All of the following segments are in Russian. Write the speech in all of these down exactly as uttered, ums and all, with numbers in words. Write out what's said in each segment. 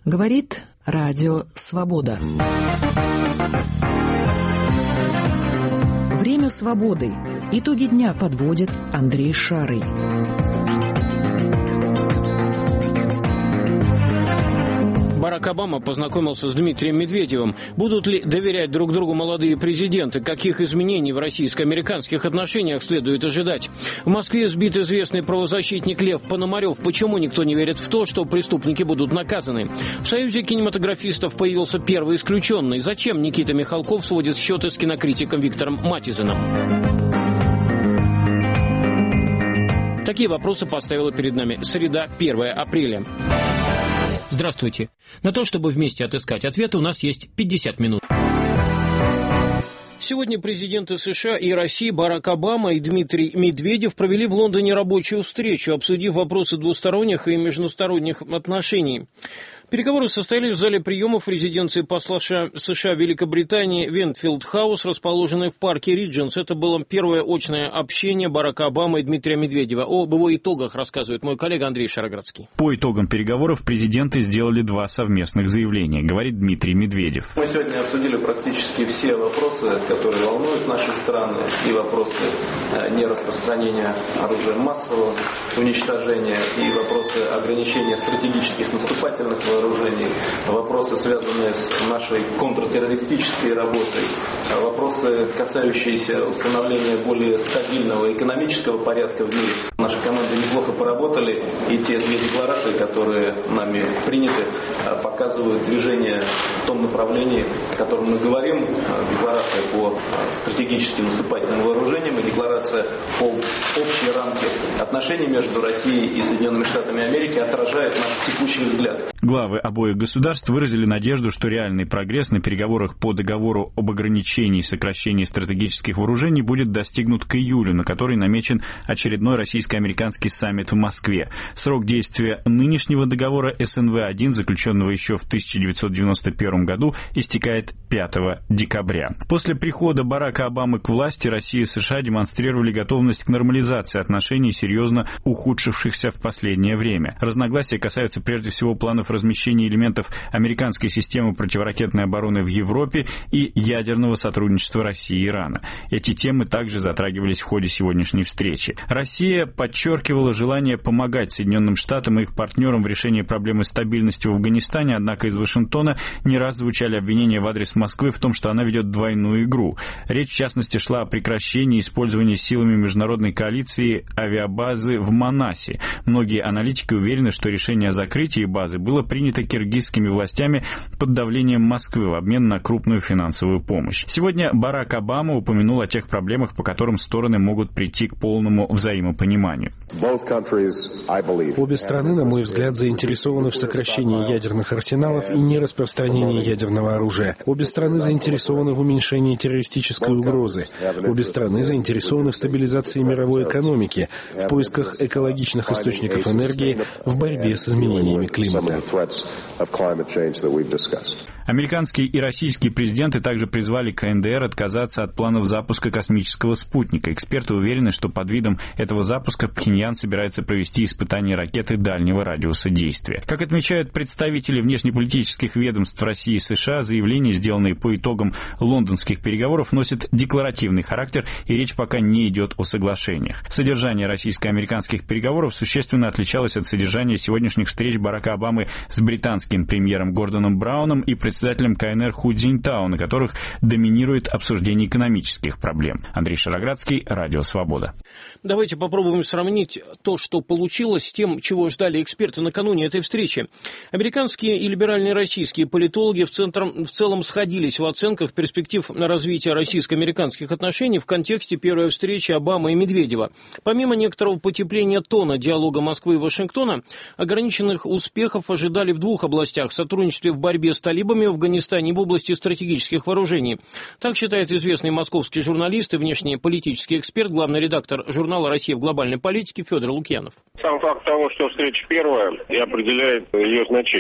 Говорит Радио Свобода. Время свободы. Итоги дня подводит Андрей Шарый. Барак Обама познакомился с Дмитрием Медведевым. Будут ли доверять друг другу молодые президенты? Каких изменений в российско-американских отношениях следует ожидать? В Москве сбит известный правозащитник Лев Пономарев. Почему никто не верит в то, что преступники будут наказаны? В Союзе кинематографистов появился первый исключенный. Зачем Никита Михалков сводит счеты с кинокритиком Виктором Матизеном? Такие вопросы поставила перед нами среда, первое апреля. Здравствуйте. На то, чтобы вместе отыскать ответы, у нас есть пятьдесят минут. Сегодня президенты США и России Барак Обама и Дмитрий Медведев провели в Лондоне рабочую встречу, обсудив вопросы двусторонних и междусторонних отношений. Переговоры состоялись в зале приемов резиденции посла США в Великобритании Вентфилд-хаус, расположенной в парке Ридженс. Это было первое очное общение Барака Обамы и Дмитрия Медведева. Об его итогах рассказывает мой коллега Андрей Шароградский. По итогам переговоров президенты сделали два совместных заявления, говорит Дмитрий Медведев. Мы сегодня обсудили практически все вопросы, которые волнуют наши страны, и вопросы нераспространения оружия массового уничтожения, и вопросы ограничения стратегических наступательных вооружений, вопросы, связанные с нашей контртеррористической работой, вопросы, касающиеся установления более стабильного экономического порядка в мире. Наши команды неплохо поработали, и те две декларации, которые нами приняты, показывают движение в том направлении, о котором мы говорим. Декларация по стратегическим наступательным вооружениям и декларация по общей рамке отношений между Россией и Соединенными Штатами Америки отражает наш текущий взгляд. Главы обоих государств выразили надежду, что реальный прогресс на переговорах по договору об ограничении и сокращении стратегических вооружений будет достигнут к июлю, на который намечен очередной российско-американский саммит в Москве. Срок действия нынешнего договора эс эн вэ один, заключенного еще в тысяча девятьсот девяносто первом году, истекает пятого декабря. После прихода Барака Обамы к власти Россия и США демонстрировали готовность к нормализации отношений, серьезно ухудшившихся в последнее время. Разногласия касаются прежде всего планов размещения элементов американской системы противоракетной обороны в Европе и ядерного сотрудничества России и Ирана. Эти темы также затрагивались в ходе сегодняшней встречи. Россия подчеркивала желание помогать Соединенным Штатам и их партнерам в решении проблемы стабильности в Афганистане, однако из Вашингтона не раз звучали обвинения в адрес Москвы в том, что она ведет двойную игру. Речь, в частности, шла о прекращении использования силами международной коалиции авиабазы в Манасе. Многие аналитики уверены, что решение о закрытии базы было принято киргизскими властями под давлением Москвы в обмен на крупную финансовую помощь. Сегодня Барак Обама упомянул о тех проблемах, по которым стороны могут прийти к полному взаимопониманию. Обе страны, на мой взгляд, заинтересованы в сокращении ядерных арсеналов и нераспространении ядерного оружия. Обе страны заинтересованы в уменьшении террористической угрозы. Обе страны заинтересованы в стабилизации мировой экономики, в поисках экологичных источников энергии, в борьбе с изменениями климата. Американские и российские президенты также призвали ка эн дэ эр отказаться от планов запуска космического спутника. Эксперты уверены, что под видом этого запуска Пхеньян собирается провести испытания ракеты дальнего радиуса действия. Как отмечают представители внешнеполитических ведомств России и США, заявления, сделанные по итогам лондонских переговоров, носят декларативный характер, и речь пока не идет о соглашениях. Содержание российско-американских переговоров существенно отличалось от содержания сегодняшних встреч Барака Обамы с британским премьером Гордоном Брауном и председателем ка эн эр Ху Цзиньтао, на которых доминирует обсуждение экономических проблем. Андрей Шароградский, Радио Свобода. Давайте попробуем сравнить то, что получилось, с тем, чего ждали эксперты накануне этой встречи. Американские и либеральные российские политологи в, центром, в целом сходились в оценках перспектив на развитие российско-американских отношений в контексте первой встречи Обамы и Медведева. Помимо некоторого потепления тона диалога Москвы и Вашингтона, ограниченных успехов ожидали в двух областях: в сотрудничестве в борьбе с талибами в Афганистане и в области стратегических вооружений. Так считает известный московский журналист и внешнеполитический эксперт, главный редактор журнала «Россия в глобальной политике» Федор Лукьянов. Сам факт того, что встреча первая, и определяет ее значение.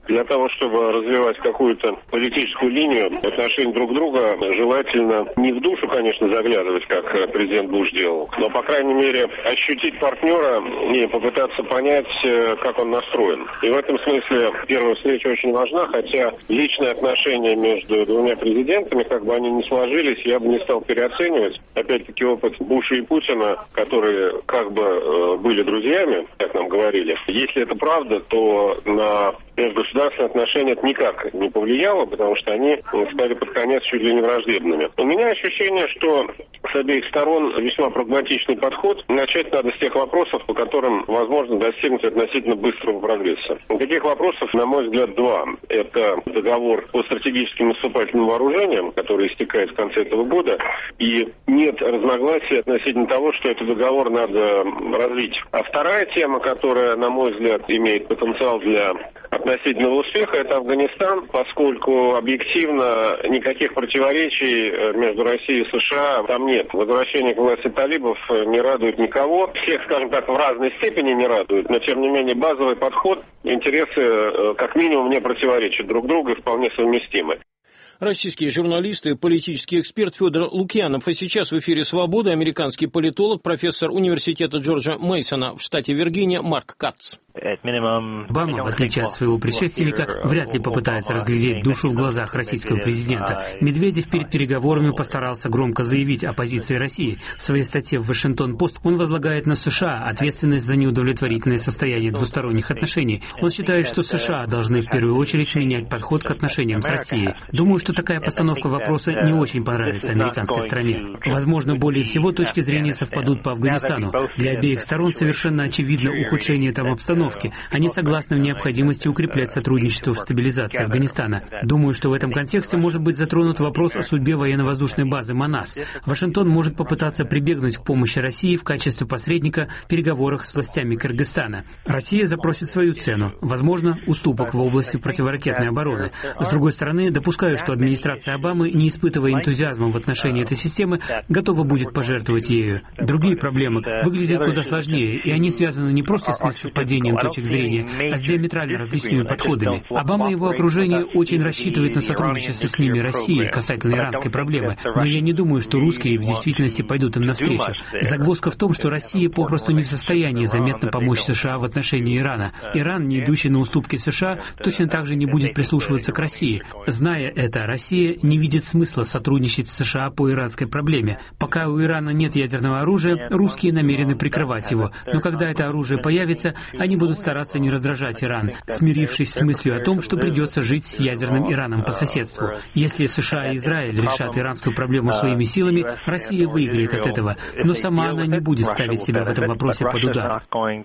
Для того, чтобы развивать какую-то политическую линию отношений друг к другу, желательно не в душу, конечно, заглядывать, как президент Буш делал, но, по крайней мере, ощутить партнера и попытаться понять, как он настроен. И в этом смысле первая встреча очень важна, хотя личные отношения между двумя президентами, как бы они ни сложились, я бы не стал переоценивать. Опять-таки опыт Буша и Путина, которые как бы были друзьями, как нам говорили. Если это правда, то на межгосударственные отношения это никак не повлияло, потому что они стали под конец чуть ли не враждебными. У меня ощущение, что с обеих сторон весьма прагматичный подход. Начать надо с тех вопросов, по которым возможно достигнуть относительно быстрого прогресса. Таких вопросов, на мой взгляд, два. Это договор по стратегическим наступательным вооружениям, который истекает в конце этого года, и нет разногласий относительно того, что этот договор надо развить. А вторая тема, которая, на мой взгляд, имеет потенциал для относительного успеха, это Афганистан, поскольку объективно никаких противоречий между Россией и США там нет. Возвращение к власти талибов не радует никого. Всех, скажем так, в разной степени не радует, но тем не менее базовый подход, интересы как минимум не противоречат друг другу и вполне совместимы. Российский журналист и политический эксперт Федор Лукьянов. А сейчас в эфире «Свобода» американский политолог, профессор университета Джорджа Мейсона в штате Виргиния Марк Катц. Обама, в отличие от своего предшественника, вряд ли попытается разглядеть душу в глазах российского президента. Медведев перед переговорами постарался громко заявить о позиции России. В своей статье в «Вашингтон-Пост» он возлагает на США ответственность за неудовлетворительное состояние двусторонних отношений. Он считает, что США должны в первую очередь менять подход к отношениям с Россией. Думаю, что такая постановка вопроса не очень понравится американской стране. Возможно, более всего точки зрения совпадут по Афганистану. Для обеих сторон совершенно очевидно ухудшение там обстановки. Они согласны в необходимости укреплять сотрудничество в стабилизации Афганистана. Думаю, что в этом контексте может быть затронут вопрос о судьбе военно-воздушной базы Манас. Вашингтон может попытаться прибегнуть к помощи России в качестве посредника в переговорах с властями Кыргызстана. Россия запросит свою цену, возможно, уступок в области противоракетной обороны. С другой стороны, допускаю, что администрация Обамы, не испытывая энтузиазма в отношении этой системы, готова будет пожертвовать ею. Другие проблемы выглядят куда сложнее, и они связаны не просто с несовпадением точек зрения, а с диаметрально различными подходами. Обама и его окружение очень рассчитывают на сотрудничество с ними России касательно иранской проблемы, но я не думаю, что русские в действительности пойдут им навстречу. Загвоздка в том, что Россия попросту не в состоянии заметно помочь США в отношении Ирана. Иран, не идущий на уступки США, точно так же не будет прислушиваться к России. Зная это, Россия не видит смысла сотрудничать с США по иранской проблеме. Пока у Ирана нет ядерного оружия, русские намерены прикрывать его, но когда это оружие появится, они будут стараться не раздражать Иран, смирившись с мыслью о том, что придется жить с ядерным Ираном по соседству. Если США и Израиль решат иранскую проблему своими силами, Россия выиграет от этого, но сама она не будет ставить себя в этом вопросе под удар.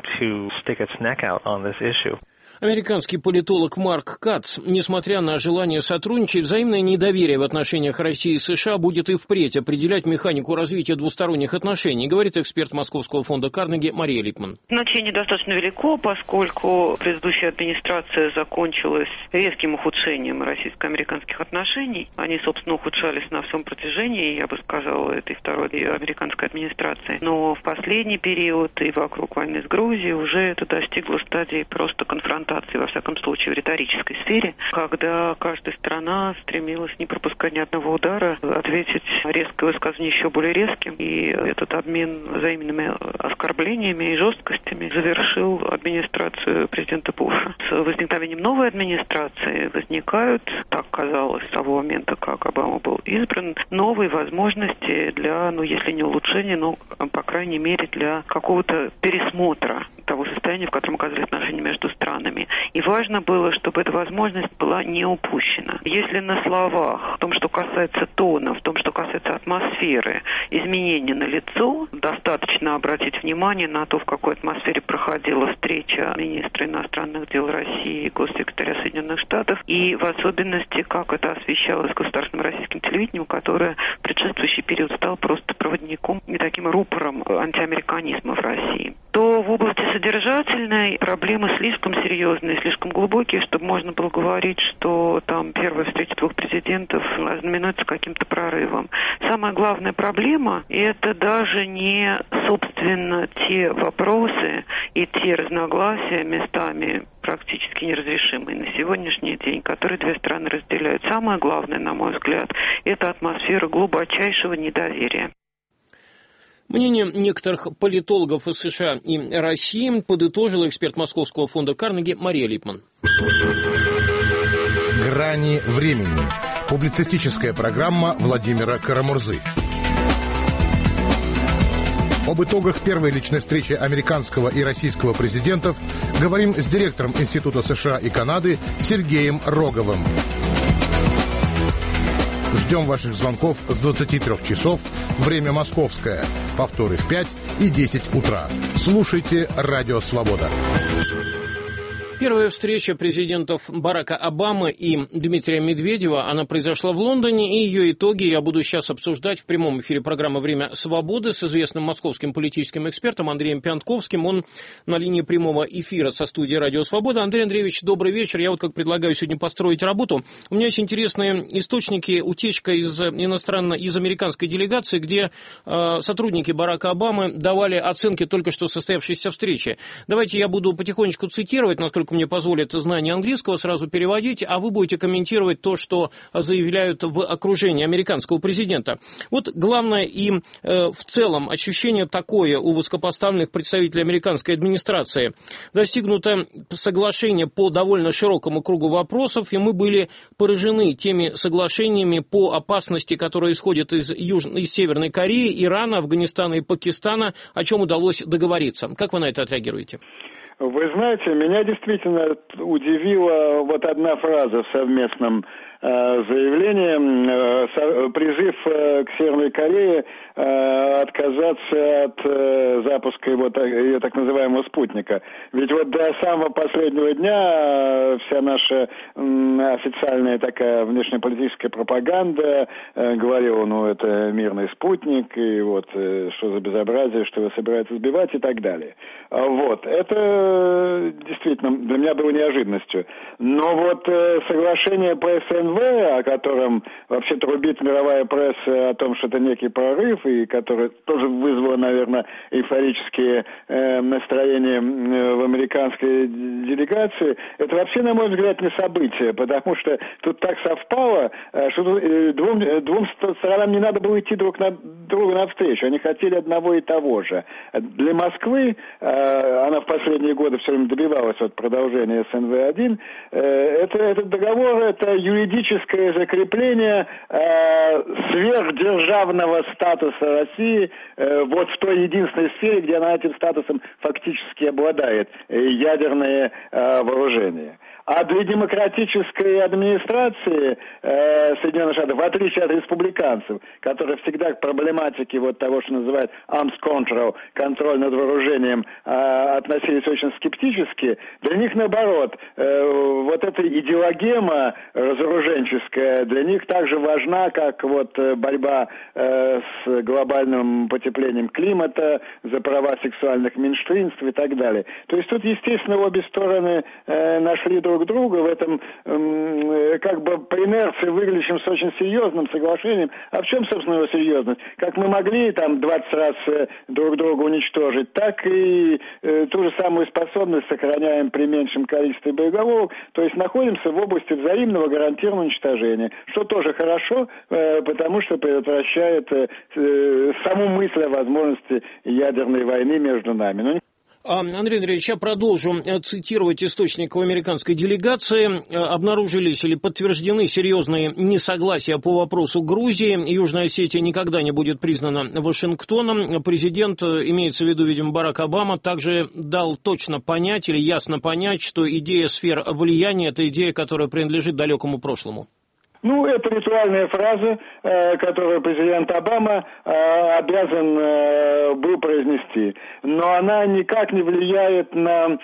Американский политолог Марк Катц. Несмотря на желание сотрудничать, взаимное недоверие в отношениях России и США будет и впредь определять механику развития двусторонних отношений, говорит эксперт Московского фонда Карнеги Мария Липман. Значение достаточно велико, поскольку предыдущая администрация закончилась резким ухудшением российско-американских отношений. Они, собственно, ухудшались на всем протяжении, я бы сказала, этой второй американской администрации. Но в последний период и вокруг войны с Грузией уже это достигло стадии просто конфронтации, во всяком случае, в риторической сфере, когда каждая страна стремилась не пропускать ни одного удара, ответить резкое высказывание еще более резким. И этот обмен взаимными оскорблениями и жесткостями завершил администрацию президента Буша. С возникновением новой администрации возникают, так казалось, с того момента, как Обама был избран, новые возможности для, ну, если не улучшения, но, по крайней мере, для какого-то пересмотра того состояния, в котором оказались отношения между странами. И важно было, чтобы эта возможность была не упущена. Если на словах, в том, что касается тона, в том, что касается атмосферы, изменения налицо, достаточно обратить внимание на то, в какой атмосфере проходила встреча министра иностранных дел России и госсекретаря Соединенных Штатов, и в особенности, как это освещалось государственным российским телевидением, которое в предшествующий период стало просто проводником и таким рупором антиамериканизма в России, то в области содержательной проблемы слишком серьезные, слишком глубокие, чтобы можно было говорить, что там первая встреча двух президентов знаменуется каким-то прорывом. Самая главная проблема – это даже не, собственно, те вопросы и те разногласия местами практически неразрешимые на сегодняшний день, которые две страны разделяют. Самое главное, на мой взгляд, это атмосфера глубочайшего недоверия. Мнение некоторых политологов из США и России подытожила эксперт Московского фонда Карнеги Мария Липман. «Грани времени». Публицистическая программа Владимира Карамурзы. Об итогах первой личной встречи американского и российского президентов говорим с директором Института США и Канады Сергеем Роговым. Ждем ваших звонков с двадцати трёх часов, время московское, повторы в пять и десять утра. Слушайте «Радио Свобода». Первая встреча президентов Барака Обамы и Дмитрия Медведева, она произошла в Лондоне, и ее итоги я буду сейчас обсуждать в прямом эфире программы «Время свободы» с известным московским политическим экспертом Андреем Пьянковским. Он на линии прямого эфира со студии «Радио Свобода». Андрей Андреевич, добрый вечер. Я вот как предлагаю сегодня построить работу. У меня есть интересные источники, утечка из иностранной, из американской делегации, где э, сотрудники Барака Обамы давали оценки только что состоявшейся встречи. Давайте я буду потихонечку цитировать, насколько мне позволит знание английского, сразу переводить, а вы будете комментировать то, что заявляют в окружении американского президента. Вот главное и э, в целом ощущение такое у высокопоставленных представителей американской администрации. Достигнуто соглашение по довольно широкому кругу вопросов, и мы были поражены теми соглашениями по опасности, которые исходят из, Южной, из Северной Кореи, Ирана, Афганистана и Пакистана, о чем удалось договориться. Как вы на это отреагируете? Вы знаете, меня действительно удивила вот одна фраза в совместном э, заявлении, э, призыв э, к Северной Корее э, отказаться от э, запуска его, ее так называемого спутника. Ведь вот до самого последнего дня э, вся наша э, официальная такая внешнеполитическая пропаганда э, говорила, ну это мирный спутник, и вот э, что за безобразие, что вы собираетесь сбивать и так далее. Вот, это действительно для меня было неожиданностью. Но вот э, соглашение по эс эн вэ, о котором вообще трубит мировая пресса о том, что это некий прорыв, и которое тоже вызвало, наверное, эйфорические э, настроения в американской делегации, это вообще, на мой взгляд, не событие, потому что тут так совпало, э, что э, двум, двум сторонам не надо было идти друг на другу навстречу, они хотели одного и того же. Для Москвы э, она в последние годы все время добивалась от продолжения эс эн вэ один. Это, этот договор – это юридическое закрепление э, сверхдержавного статуса России э, вот в той единственной сфере, где она этим статусом фактически обладает – ядерные э, вооружения. А для демократической администрации э, Соединенных Штатов, в отличие от республиканцев, которые всегда к проблематике вот того, что называют arms control, контроль над вооружением, э, относились очень скептически, для них наоборот, э, вот эта идеологема разоруженческая для них так же важна, как вот борьба э, с глобальным потеплением климата, за права сексуальных меньшинств и так далее. То есть тут, естественно, обе стороны э, нашли друг друга в этом э, как бы по инерции выглядящим с очень серьезным соглашением. А в чем, собственно, его серьезность? Как мы могли там двадцать раз э, друг друга уничтожить, так и э, ту же самую способность сохраняем при меньшем количестве боеголовок, то есть находимся в области взаимного гарантированного уничтожения, что тоже хорошо, э, потому что предотвращает э, э, саму мысль о возможности ядерной войны между нами. Но Андрей Андреевич, я продолжу цитировать источников американской делегации. Обнаружились или подтверждены серьезные несогласия по вопросу Грузии. Южная Осетия никогда не будет признана Вашингтоном. Президент, имеется в виду, видимо, Барак Обама, также дал точно понять или ясно понять, что идея сфер влияния – это идея, которая принадлежит далекому прошлому. Ну, это ритуальная фраза, э, которую президент Обама э, обязан э, был произнести. Но она никак не влияет на,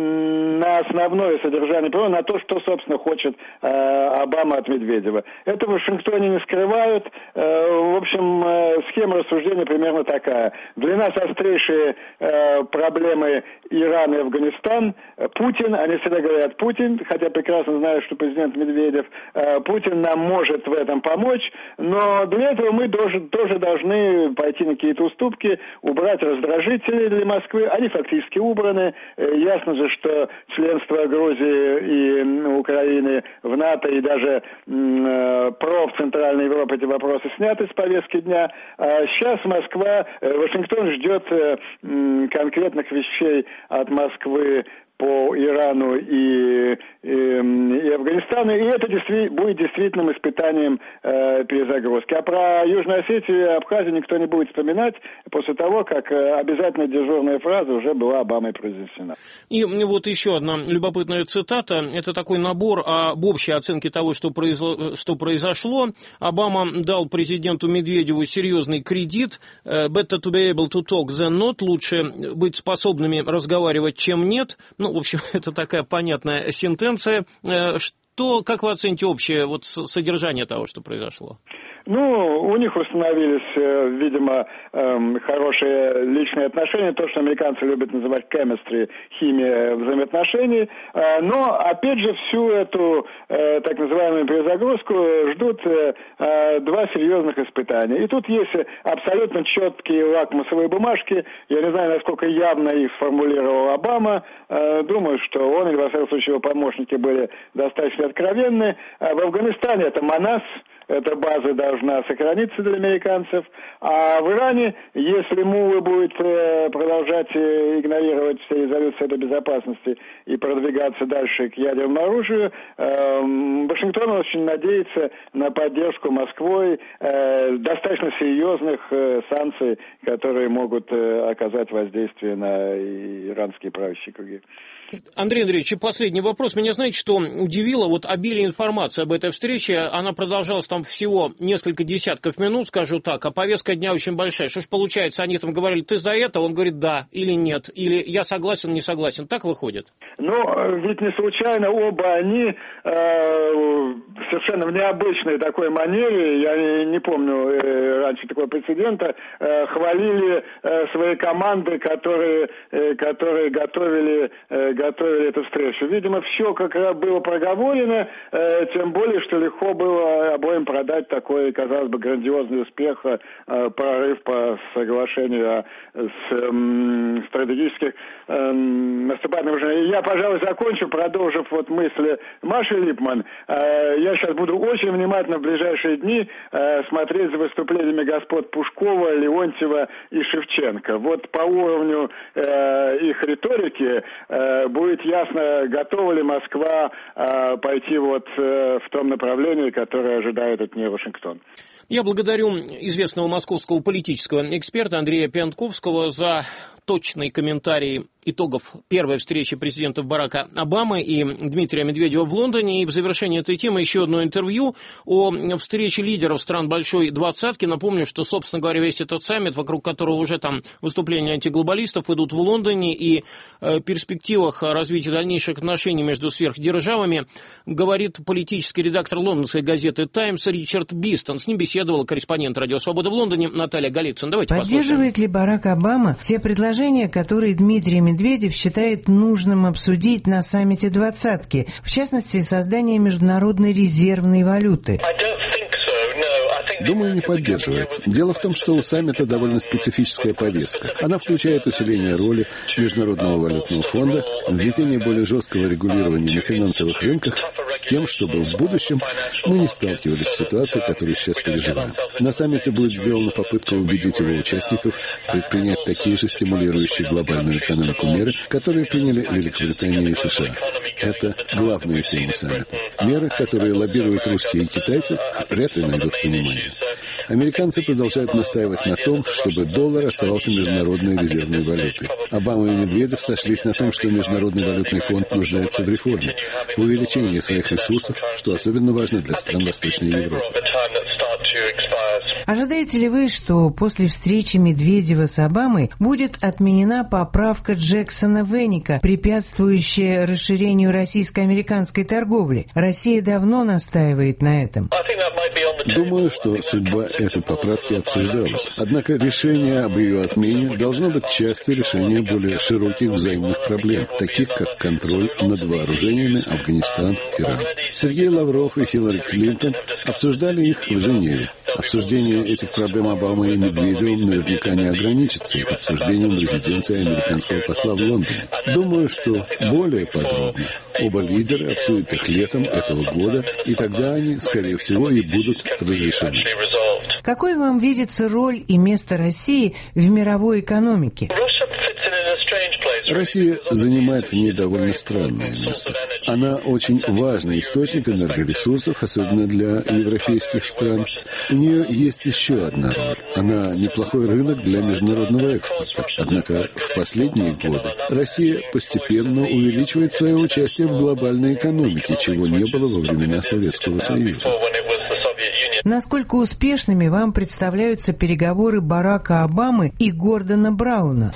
на основное содержание, на то, что, собственно, хочет э, Обама от Медведева. Это в Вашингтоне не скрывают. Э, в общем, э, схема рассуждения примерно такая. Для нас острейшие э, проблемы Иран и Афганистан. Путин, они всегда говорят Путин, хотя прекрасно знают, что президент Медведев, э, Путин нам может в этом помочь, но для этого мы тоже, тоже должны пойти на какие-то уступки, убрать раздражители для Москвы. Они фактически убраны. Ясно же, что членство Грузии и Украины в НАТО и даже э, ПРО в Центральной Европе, эти вопросы сняты с повестки дня. А сейчас Москва, э, Вашингтон ждет э, конкретных вещей от Москвы по Ирану и, и, и Афганистану, и это действи- будет действительным испытанием э, перезагрузки. А про Южную Осетию и Абхазию никто не будет вспоминать после того, как э, обязательно дежурная фраза уже была Обамой произнесена. И вот еще одна любопытная цитата. Это такой набор об общей оценке того, что, произошло, что произошло. Обама дал президенту Медведеву серьезный кредит. Better to be able to talk than not. Лучше быть способными разговаривать, чем нет. Ну, в общем, это такая понятная сентенция. Что, как вы оцените общее вот содержание того, что произошло? Ну, у них установились, видимо, хорошие личные отношения, то, что американцы любят называть chemistry, химия взаимоотношений. Но, опять же, всю эту так называемую перезагрузку ждут два серьезных испытания. И тут есть абсолютно четкие лакмусовые бумажки. Я не знаю, насколько явно их сформулировал Обама. Думаю, что он, или, во всяком случае, его помощники были достаточно откровенны. В Афганистане это МАНАС. Эта база должна сохраниться для американцев. А в Иране, если Мула будет э, продолжать э, игнорировать все резолюции этой безопасности и продвигаться дальше к ядерному оружию, э, Вашингтон очень надеется на поддержку Москвой э, достаточно серьезных э, санкций, которые могут э, оказать воздействие на иранские правящие круги. Андрей Андреевич, последний вопрос. Меня, знаете, что удивило? Вот обилие информации об этой встрече, она продолжалась там всего несколько десятков минут, скажу так, а повестка дня очень большая. Что ж получается, они там говорили, ты за это? Он говорит, да или нет, или я согласен, не согласен. Так выходит? Ну, ведь не случайно оба они э, совершенно в необычной такой манере, я не помню э, раньше такого прецедента, э, хвалили э, свои команды, которые, э, которые готовили, э, готовили эту встречу. Видимо, все как было проговорено, э, тем более, что легко было обоим продать такой, казалось бы, грандиозный успех, э, прорыв по соглашению с э, стратегических э, наступательных вооружений. Я, пожалуй, закончу, продолжив вот мысли Маши Липман. Э, я сейчас буду очень внимательно в ближайшие дни э, смотреть за выступлениями господ Пушкова, Леонтьева и Шевченко. Вот по уровню э, их риторики э, будет ясно, готова ли Москва э, пойти вот э, в том направлении, которое ожидает от нее Вашингтон. Я благодарю известного московского политического эксперта Андрея Пьянковского за точный комментарий итогов первой встречи президентов Барака Обамы и Дмитрия Медведева в Лондоне. И в завершении этой темы еще одно интервью о встрече лидеров стран Большой Двадцатки. Напомню, что, собственно говоря, весь этот саммит, вокруг которого уже там выступления антиглобалистов идут в Лондоне, и э, перспективах развития дальнейших отношений между сверхдержавами говорит политический редактор лондонской газеты «Таймс» Ричард Бистон. С ним беседовала корреспондент «Радио Свобода» в Лондоне Наталья Голицын. Давайте Поддерживает послушаем. ли Барак Обама те предложения, которые Дмитрий Медведев Медведев считает нужным обсудить на саммите двадцатки, в частности, создание международной резервной валюты? Думаю, не поддерживает. Дело в том, что у саммита довольно специфическая повестка. Она включает усиление роли Международного валютного фонда, введение более жесткого регулирования на финансовых рынках с тем, чтобы в будущем мы не сталкивались с ситуацией, которую сейчас переживаем. На саммите будет сделана попытка убедить его участников предпринять такие же стимулирующие глобальную экономику меры, которые приняли Великобритания и США. Это главная тема саммита. Меры, которые лоббируют русские и китайцы, вряд ли найдут понимание. Американцы продолжают настаивать на том, чтобы доллар оставался международной резервной валютой. Обама и Медведев сошлись на том, что Международный валютный фонд нуждается в реформе, в увеличении своих ресурсов, что особенно важно для стран Восточной Европы. Ожидаете ли вы, что после встречи Медведева с Обамой будет отменена поправка Джексона-Веника, препятствующая расширению российско-американской торговли? Россия давно настаивает на этом. Думаю, что судьба этой поправки обсуждалось. Однако решение об ее отмене должно быть частью решения более широких взаимных проблем, таких как контроль над вооружениями Афганистан, Иран. Сергей Лавров и Хиллари Клинтон обсуждали их в Женеве. Обсуждение этих проблем Обамы и Медведевым наверняка не ограничится их обсуждением в резиденции американского посла в Лондоне. Думаю, что более подробно оба лидера обсудят их летом этого года, и тогда они, скорее всего, и будут разрешены. Какой вам видится роль и место России в мировой экономике? Россия занимает в ней довольно странное место. Она очень важный источник энергоресурсов, особенно для европейских стран. У нее есть еще одна роль. Она неплохой рынок для международного экспорта. Однако в последние годы Россия постепенно увеличивает свое участие в глобальной экономике, чего не было во времена Советского Союза. Насколько успешными вам представляются переговоры Барака Обамы и Гордона Брауна?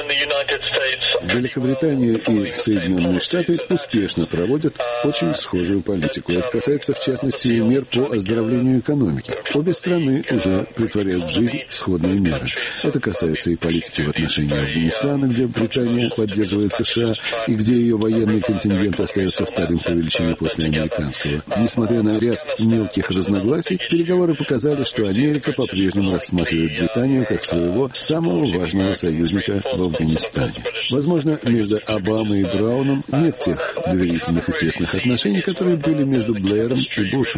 Великобритания и Соединенные Штаты успешно проводят очень схожую политику. Это касается, в частности, и мер по оздоровлению экономики. Обе страны уже претворяют в жизнь сходные меры. Это касается и политики в отношении Афганистана, где Британия поддерживает США, и где ее военный контингент остается вторым по величине после американского. Несмотря на ряд мелких разногласий, переговоры показали, что Америка по-прежнему рассматривает Британию как своего самого важного союзника в Афганистане. Возможно, между Обамой и Брауном нет тех доверительных и тесных отношений, которые были между Блэром и Бушем.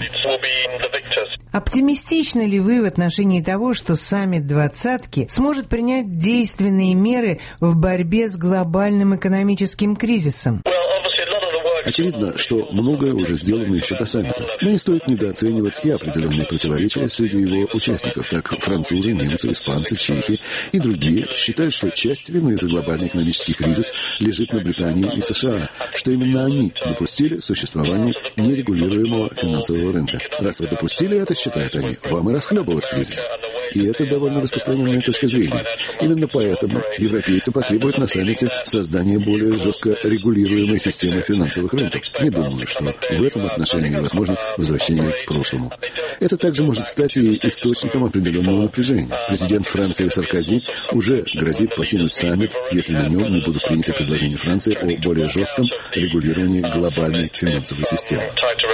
Оптимистичны ли вы в отношении того, что саммит двадцатки сможет принять действенные меры в борьбе с глобальным экономическим кризисом? Очевидно, что многое уже сделано еще до саммита. Но не стоит недооценивать и определенные противоречия среди его участников. Так французы, немцы, испанцы, чехи и другие считают, что часть вины за глобальный экономический кризис лежит на Британии и США, что именно они допустили существование нерегулируемого финансового рынка. Раз вы допустили это, считают они, вам и расхлебывать кризис. И это довольно распространенная точка зрения. Именно поэтому европейцы потребуют на саммите создания более жестко регулируемой системы финансовых рынков. Не думаю, что в этом отношении возможно возвращение к прошлому. Это также может стать и источником определенного напряжения. Президент Франции Саркози уже грозит покинуть саммит, если на нем не будут приняты предложения Франции о более жестком регулировании глобальной финансовой системы.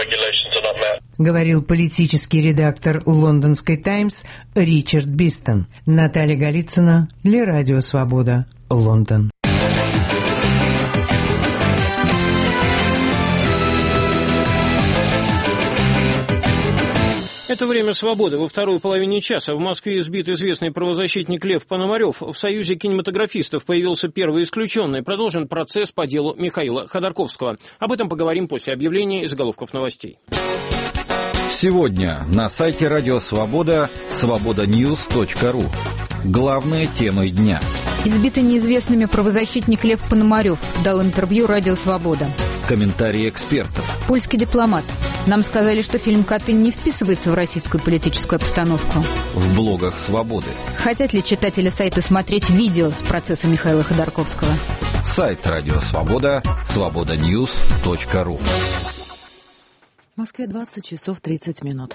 Говорил политический редактор лондонской «Таймс» Ричард Бистон. Наталья Голицына для Радио Свобода, Лондон. Это «Время свободы». Во второй половине часа в Москве избит известный правозащитник Лев Пономарев. В Союзе кинематографистов появился первый исключенный. Продолжен процесс по делу Михаила Ходорковского. Об этом поговорим после объявления и заголовков новостей. Сегодня на сайте Радио Свобода свобода ньюс точка ру. Главные темы дня. Избитый неизвестными правозащитник Лев Пономарев дал интервью Радио Свобода. Комментарии экспертов. Польский дипломат. Нам сказали, что фильм «Катынь» не вписывается в российскую политическую обстановку. В блогах «Свободы». Хотят ли читатели сайта смотреть видео с процесса Михаила Ходорковского? Сайт Радио Свобода свобода ньюс точка ру. В Москве двадцать часов тридцать минут.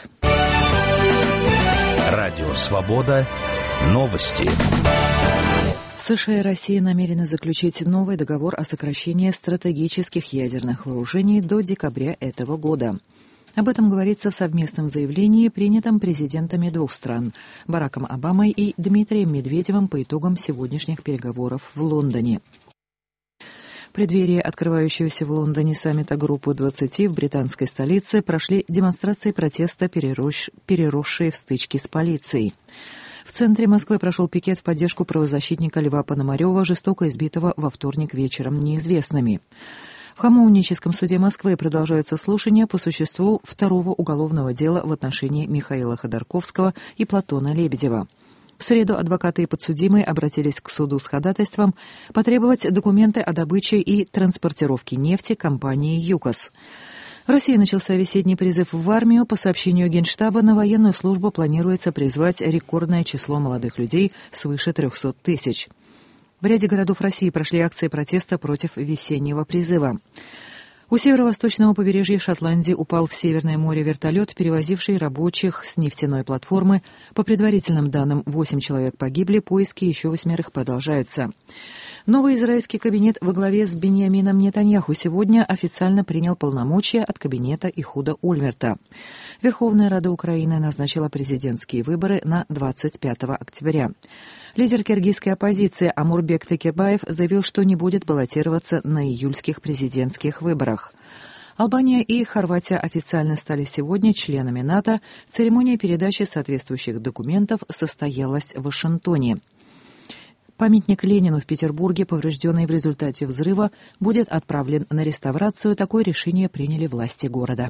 Радио Свобода. Новости. США и Россия намерены заключить новый договор о сокращении стратегических ядерных вооружений до декабря этого года. Об этом говорится в совместном заявлении, принятом президентами двух стран – Бараком Обамой и Дмитрием Медведевым по итогам сегодняшних переговоров в Лондоне. В преддверии открывающегося в Лондоне саммита Группы двадцати в британской столице прошли демонстрации протеста, перерос... переросшие в стычки с полицией. В центре Москвы прошел пикет в поддержку правозащитника Льва Пономарева, жестоко избитого во вторник вечером неизвестными. В Хамовническом суде Москвы продолжаются слушания по существу второго уголовного дела в отношении Михаила Ходорковского и Платона Лебедева. В среду адвокаты и подсудимые обратились к суду с ходатайством потребовать документы о добыче и транспортировке нефти компании «ЮКОС». В России начался весенний призыв в армию. По сообщению Генштаба, на военную службу планируется призвать рекордное число молодых людей свыше трехсот тысяч. В ряде городов России прошли акции протеста против весеннего призыва. У северо-восточного побережья Шотландии упал в Северное море вертолет, перевозивший рабочих с нефтяной платформы. По предварительным данным, восемь человек погибли, поиски еще восьмерых продолжаются. Новый израильский кабинет во главе с Биньямином Нетаньяху сегодня официально принял полномочия от кабинета Ихуда Ольмерта. Верховная Рада Украины назначила президентские выборы на двадцать пятого октября. Лидер киргизской оппозиции Амурбек Текебаев заявил, что не будет баллотироваться на июльских президентских выборах. Албания и Хорватия официально стали сегодня членами НАТО. Церемония передачи соответствующих документов состоялась в Вашингтоне. Памятник Ленину в Петербурге, поврежденный в результате взрыва, будет отправлен на реставрацию. Такое решение приняли власти города.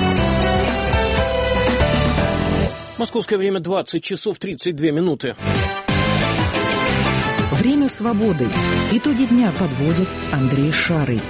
Московское время двадцать часов тридцать две минуты. Время свободы. Итоги дня подводит Андрей Шарый.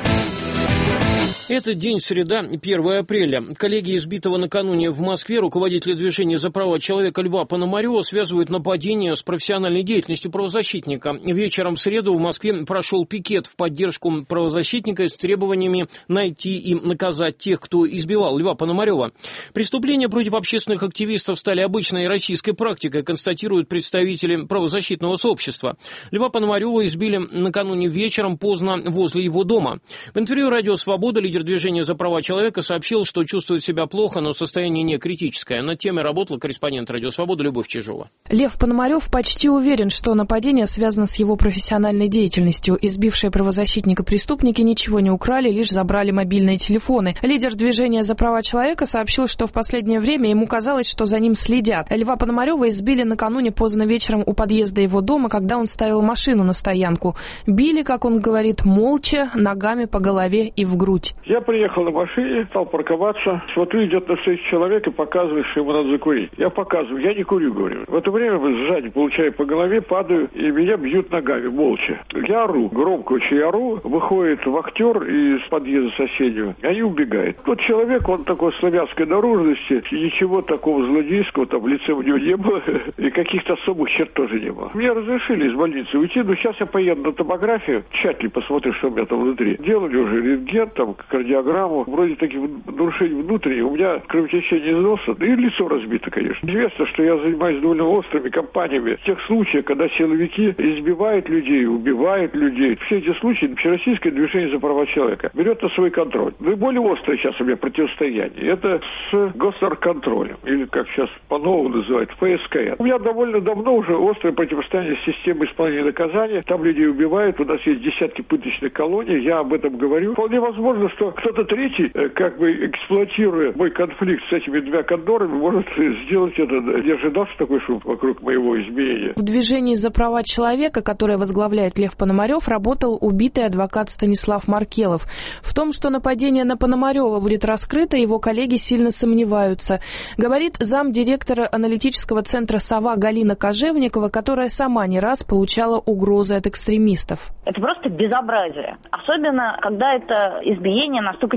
Это день среда, первое апреля. Коллеги избитого накануне в Москве руководители движения за права человека Льва Пономарева связывают нападение с профессиональной деятельностью правозащитника. Вечером в среду в Москве прошел пикет в поддержку правозащитника с требованиями найти и наказать тех, кто избивал Льва Пономарева. Преступления против общественных активистов стали обычной российской практикой, констатируют представители правозащитного сообщества. Льва Пономарева избили накануне вечером поздно возле его дома. В интервью «Радио Свобода» лидер движения за права человека сообщил, что чувствует себя плохо, но состояние не критическое. Над темой работала корреспондент «Радио Свобода» Любовь Чижова. Лев Пономарев почти уверен, что нападение связано с его профессиональной деятельностью. Избившие правозащитника преступники ничего не украли, лишь забрали мобильные телефоны. Лидер движения за права человека сообщил, что в последнее время ему казалось, что за ним следят. Льва Пономарева избили накануне поздно вечером у подъезда его дома, когда он ставил машину на стоянку. Били, как он говорит, молча, ногами по голове и в грудь. Я приехал на машине, стал парковаться. Смотрю, идет навстречу человек и показывает, что ему надо закурить. Я показываю, я не курю, говорю. В это время сзади получаю по голове, падаю, и меня бьют ногами, молча. Я ору, громко очень ору. Выходит вахтер из подъезда соседнего, они убегают. Тот человек, он такой славянской наружности, ничего такого злодейского там в лице у него не было, и каких-то особых черт тоже не было. Мне разрешили из больницы уйти, но сейчас я поеду на томографию, тщательно посмотрю, что у меня там внутри. Делали уже рентген, там, кардиограмму, вроде таких нарушений внутренних, у меня кровотечение из носа, и лицо разбито, конечно. Известно, что я занимаюсь довольно острыми кампаниями. В тех случаях, когда силовики избивают людей, убивают людей, все эти случаи Всероссийское движение за права человека берет на свой контроль. Наиболее острое сейчас у меня противостояние. Это с госоргконтролем, или как сейчас по-новому называют, эф эс ка эн. У меня довольно давно уже острое противостояние с системой исполнения наказания. Там людей убивают, у нас есть десятки пыточных колоний, я об этом говорю. Вполне возможно, что кто-то третий, как бы эксплуатируя мой конфликт с этими двумя кондорами, может сделать это. Не ожидался такой шум вокруг моего изменения. В движении за права человека, которое возглавляет Лев Пономарев, работал убитый адвокат Станислав Маркелов. В том, что нападение на Пономарева будет раскрыто, его коллеги сильно сомневаются. Говорит замдиректора аналитического центра «Сова» Галина Кожевникова, которая сама не раз получала угрозы от экстремистов. Это просто безобразие. Особенно, когда это избиение настолько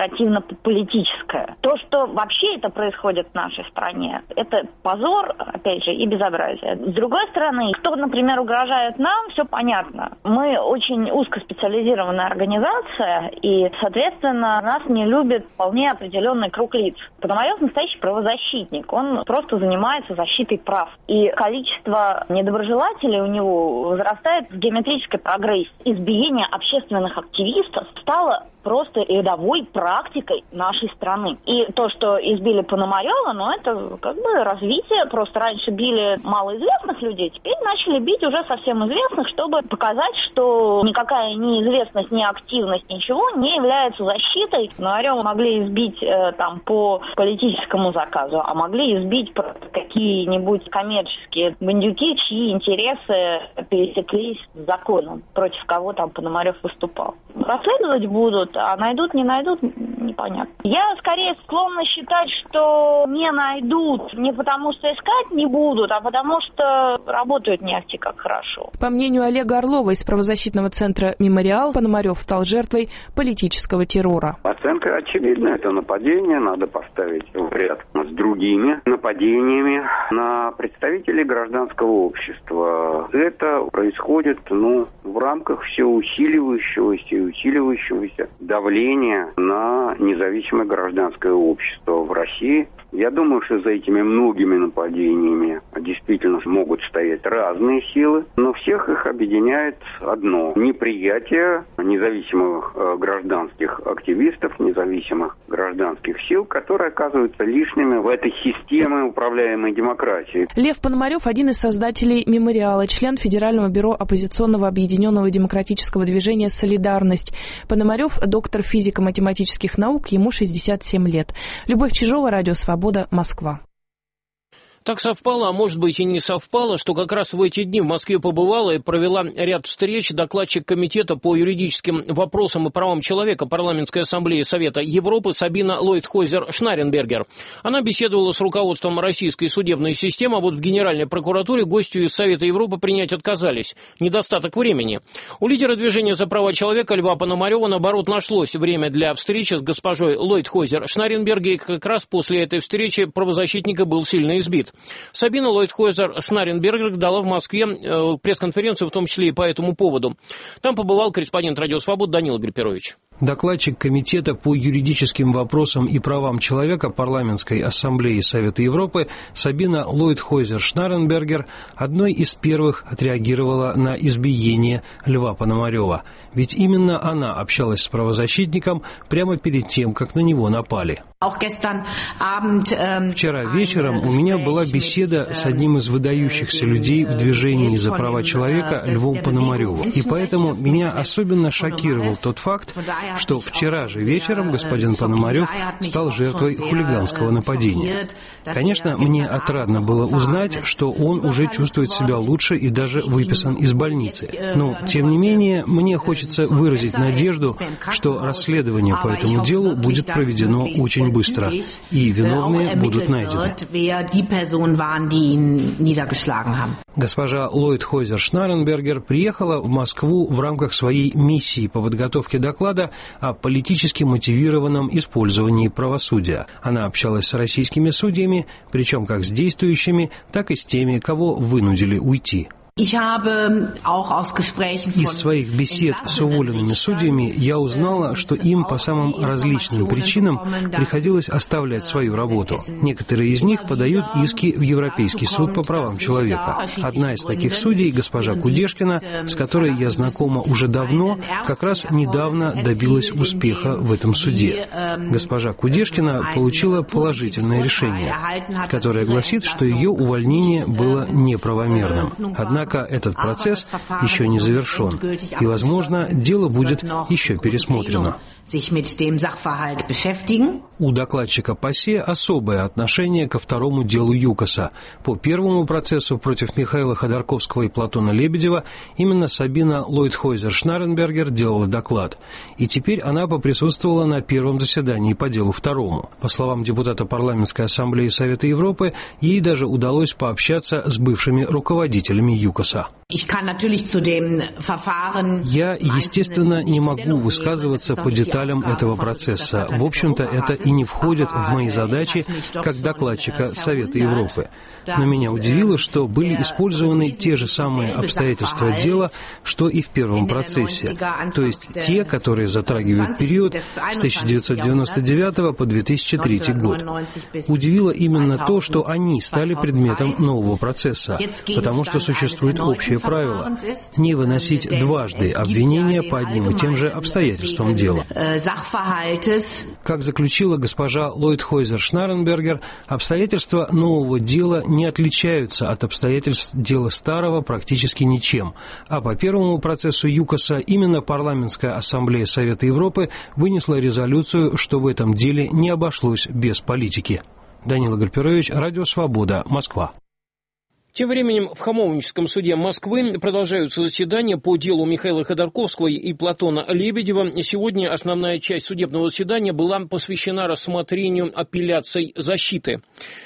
демонстративно-политическое. То, что вообще это происходит в нашей стране, это позор, опять же, и безобразие. С другой стороны, кто, например, угрожает нам, все понятно. Мы очень узкоспециализированная организация, и, соответственно, нас не любит вполне определенный круг лиц. Пономарев настоящий правозащитник, он просто занимается защитой прав. И количество недоброжелателей у него возрастает в геометрической прогрессии. Избиение общественных активистов стало просто рядовой практикой нашей страны. И то, что избили Пономарева, ну, это как бы развитие. Просто раньше били малоизвестных людей, теперь начали бить уже совсем известных, чтобы показать, что никакая неизвестность, ни активность, ничего не является защитой. Пономарева могли избить э, там по политическому заказу, а могли избить какие-нибудь коммерческие бандюки, чьи интересы пересеклись с законом, против кого там Пономарев выступал. Расследовать будут, а найдут, не найдут, непонятно. Я скорее склонна считать, что не найдут не потому, что искать не будут, а потому что работают не ахти как хорошо. По мнению Олега Орлова из правозащитного центра «Мемориал», Пономарев стал жертвой политического террора. Оценка очевидна. Это нападение надо поставить в ряд с другими нападениями на представителей гражданского общества. Это происходит, ну, в рамках все усиливающегося и усиливающегося давления на независимое гражданское общество в России. Я думаю, что за этими многими нападениями действительно могут стоять разные силы, но всех их объединяет одно – неприятие независимых э, гражданских активистов, независимых гражданских сил, которые оказываются лишними в этой системе управляемой демократии. Лев Пономарев – один из создателей «Мемориала», член Федерального бюро оппозиционного объединенного демократического движения «Солидарность». Пономарев – доктор физико-математических наук, ему шестьдесят семь лет. Любовь Чижова, Радио Свобода, Москва. Так совпало, а может быть и не совпало, что как раз в эти дни в Москве побывала и провела ряд встреч докладчик Комитета по юридическим вопросам и правам человека Парламентской ассамблеи Совета Европы Сабина Лойтхойзер-Шнарренбергер. Она беседовала с руководством российской судебной системы, а вот в Генеральной прокуратуре гостью из Совета Европы принять отказались. Недостаток времени. У лидера движения за права человека Льва Пономарева, наоборот, нашлось время для встречи с госпожой Лойтхойзер-Шнарренбергер, и как раз после этой встречи правозащитника был сильно избит. Сабина Лойтхойзер-Шнарренбергер дала в Москве э, пресс-конференцию, в том числе и по этому поводу. Там побывал корреспондент «Радио Свобода» Данила Григорьевич. Докладчик Комитета по юридическим вопросам и правам человека Парламентской ассамблеи Совета Европы Сабина Лойтхойзер-Шнарренбергер одной из первых отреагировала на избиение Льва Пономарева. Ведь именно она общалась с правозащитником прямо перед тем, как на него напали. Вчера вечером у меня была беседа с одним из выдающихся людей в движении за права человека Львом Пономаревым. И поэтому меня особенно шокировал тот факт, что вчера же вечером господин Пономарев стал жертвой хулиганского нападения. Конечно, мне отрадно было узнать, что он уже чувствует себя лучше и даже выписан из больницы. Но, тем не менее, мне хочется выразить надежду, что расследование по этому делу будет проведено очень быстро, и виновные будут найдены. Госпожа Лойтхойзер-Шнарренбергер приехала в Москву в рамках своей миссии по подготовке доклада о политически мотивированном использовании правосудия. Она общалась с российскими судьями, причем как с действующими, так и с теми, кого вынудили уйти. Из своих бесед с уволенными судьями я узнала, что им по самым различным причинам приходилось оставлять свою работу. Некоторые из них подают иски в Европейский суд по правам человека. Одна из таких судей, госпожа Кудешкина, с которой я знакома уже давно, как раз недавно добилась успеха в этом суде. Госпожа Кудешкина получила положительное решение, которое гласит, что ее увольнение было неправомерным. Однако Однако этот процесс еще не завершен, и, возможно, дело будет еще пересмотрено. У докладчика ПАСЕ особое отношение ко второму делу ЮКОСа. По первому процессу против Михаила Ходорковского и Платона Лебедева именно Сабина Лойтхойзер-Шнарренбергер делала доклад. И теперь она поприсутствовала на первом заседании по делу второму. По словам депутата Парламентской ассамблеи Совета Европы, ей даже удалось пообщаться с бывшими руководителями ЮКОСа. Я, естественно, не могу высказываться по деталям этого процесса. В общем-то, это и не входит в мои задачи как докладчика Совета Европы. Но меня удивило, что были использованы те же самые обстоятельства дела, что и в первом процессе, то есть те, которые затрагивают период с тысяча девятьсот девяносто девятого по две тысячи третий год. Удивило именно то, что они стали предметом нового процесса, потому что существует общее правило – не выносить дважды обвинения по одним и тем же обстоятельствам дела. Как заключила госпожа Лойтхойзер-Шнарренбергер, обстоятельства нового дела не отличаются от обстоятельств дела старого практически ничем, а по первому процессу ЮКОСа именно Парламентская ассамблея Совета Европы вынесла резолюцию, что в этом деле не обошлось без политики. Данила Григорьевич, Радио Свобода, Москва. Тем временем в Хамовническом суде Москвы продолжаются заседания по делу Михаила Ходорковского и Платона Лебедева. Сегодня основная часть судебного заседания была посвящена рассмотрению апелляций защиты.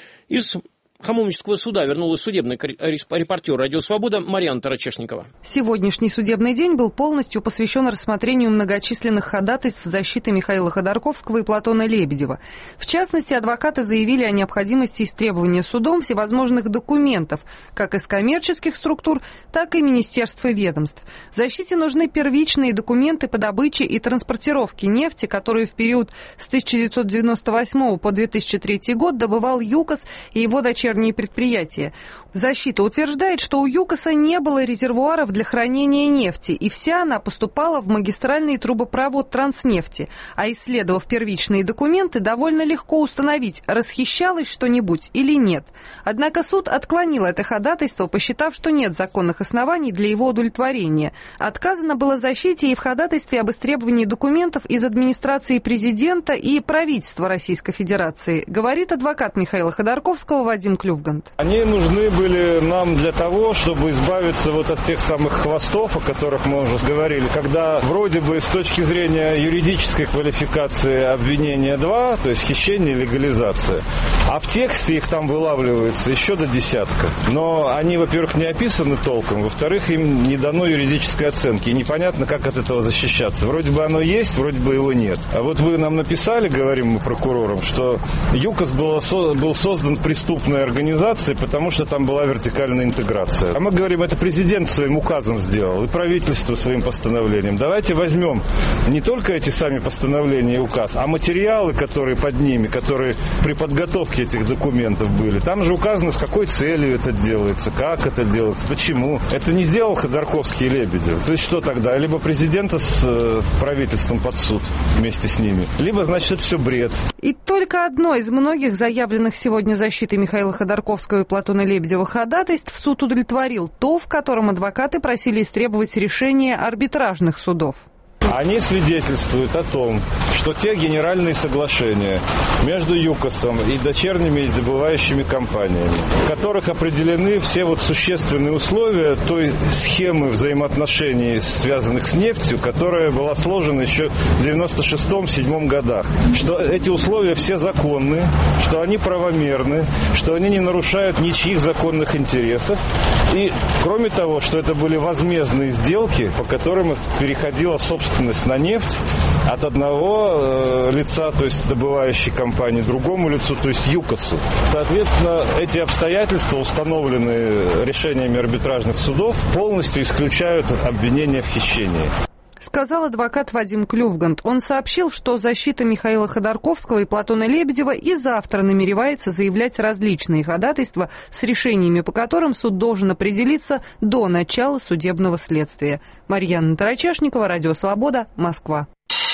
Из Хамовнического суда вернулась судебный репортер «Радио Свобода» Марьяна Тарачешникова. Сегодняшний судебный день был полностью посвящен рассмотрению многочисленных ходатайств защиты Михаила Ходорковского и Платона Лебедева. В частности, адвокаты заявили о необходимости истребования судом всевозможных документов, как из коммерческих структур, так и министерств и ведомств. Защите нужны первичные документы по добыче и транспортировке нефти, которую в период с тысяча девятьсот девяносто восьмого по две тысячи третий год добывал ЮКОС и его дочерние предприятия. Защита утверждает, что у ЮКОСа не было резервуаров для хранения нефти, и вся она поступала в магистральный трубопровод Транснефти. А исследовав первичные документы, довольно легко установить, расхищалось что-нибудь или нет. Однако суд отклонил это ходатайство, посчитав, что нет законных оснований для его удовлетворения. Отказано было защите и в ходатайстве об истребовании документов из администрации президента и правительства Российской Федерации, говорит адвокат Михаила Ходорковского Вадим Клювгант. Они нужны были нам для того, чтобы избавиться вот от тех самых хвостов, о которых мы уже говорили, когда вроде бы с точки зрения юридической квалификации обвинения два, то есть хищение и легализация, а в тексте их там вылавливается еще до десятка. Но они, во-первых, не описаны толком, во-вторых, им не дано юридической оценки, и непонятно, как от этого защищаться. Вроде бы оно есть, вроде бы его нет. А вот вы нам написали, говорим мы прокурорам, что ЮКОС был, был создан преступной организации, потому что там была вертикальная интеграция. А мы говорим, это президент своим указом сделал, и правительство своим постановлением. Давайте возьмем не только эти сами постановления и указ, а материалы, которые под ними, которые при подготовке этих документов были. Там же указано, с какой целью это делается, как это делается, почему. Это не сделал Ходорковский и Лебедев. То есть что тогда? Либо президента с э, правительством под суд вместе с ними, либо, значит, это все бред. И только одно из многих заявленных сегодня защитой Михаила Ходорковского и Платона Лебедева ходатайств суд удовлетворил, то, в котором адвокаты просили истребовать решения арбитражных судов. Они свидетельствуют о том, что те генеральные соглашения между ЮКОСом и дочерними добывающими компаниями, в которых определены все вот существенные условия той схемы взаимоотношений, связанных с нефтью, которая была сложена еще в девяносто шестом — девяносто седьмом годах, что эти условия все законны, что они правомерны, что они не нарушают ничьих законных интересов, и, кроме того, что это были возмездные сделки, по которым переходила собственность на нефть от одного э, лица, то есть добывающей компании, другому лицу, то есть ЮКОСу. Соответственно, эти обстоятельства, установленные решениями арбитражных судов, полностью исключают обвинение в хищении. Сказал адвокат Вадим Клювгант. Он сообщил, что защита Михаила Ходорковского и Платона Лебедева и завтра намеревается заявлять различные ходатайства с решениями, по которым суд должен определиться до начала судебного следствия. Марьяна Тарачешникова, Радио Свобода, Москва.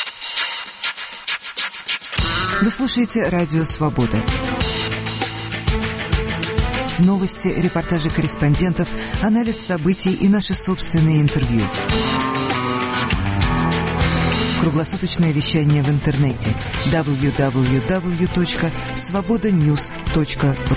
Вы слушаете Радио Свобода. Новости, репортажи корреспондентов, анализ событий и наши собственные интервью. Круглосуточное вещание в интернете дабл ю дабл ю дабл ю точка свобода ньюс точка ру.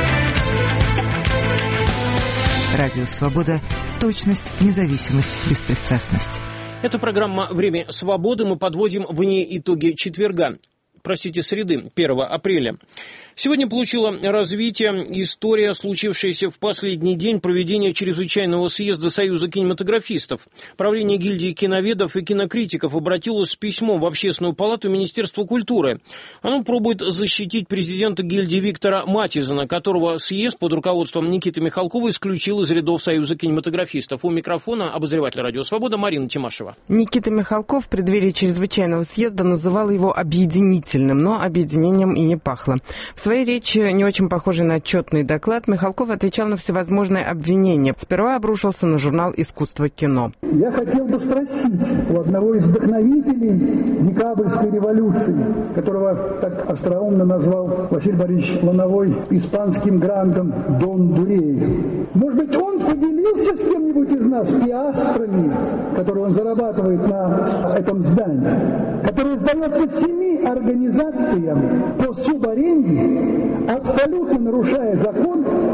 Радио Свобода. Точность, независимость, беспристрастность. Это программа «Время свободы». Мы подводим в ней итоги четверга. Простите, среды, первого апреля. Сегодня получила развитие история, случившаяся в последний день проведения чрезвычайного съезда Союза кинематографистов. Правление гильдии киноведов и кинокритиков обратилось с письмом в Общественную палату Министерства культуры. Оно пробует защитить президента гильдии Виктора Матизана, которого съезд под руководством Никиты Михалкова исключил из рядов Союза кинематографистов. У микрофона обозреватель «Радио Свобода» Марина Тимашева. Никита Михалков в преддверии чрезвычайного съезда называл его объединительным, но объединением и не пахло. В своей речи, не очень похожей на отчетный доклад, Михалков отвечал на всевозможные обвинения. Сперва обрушился на журнал «Искусство кино». Я хотел бы спросить у одного из вдохновителей декабрьской революции, которого так остроумно назвал Василий Борисович Лановой испанским грандом Дон Дурей. Может быть, он поделился с кем-нибудь из нас пиастрами, которые он зарабатывает на этом здании, которое сдается семи организациям по субаренде, абсолютно нарушая закон,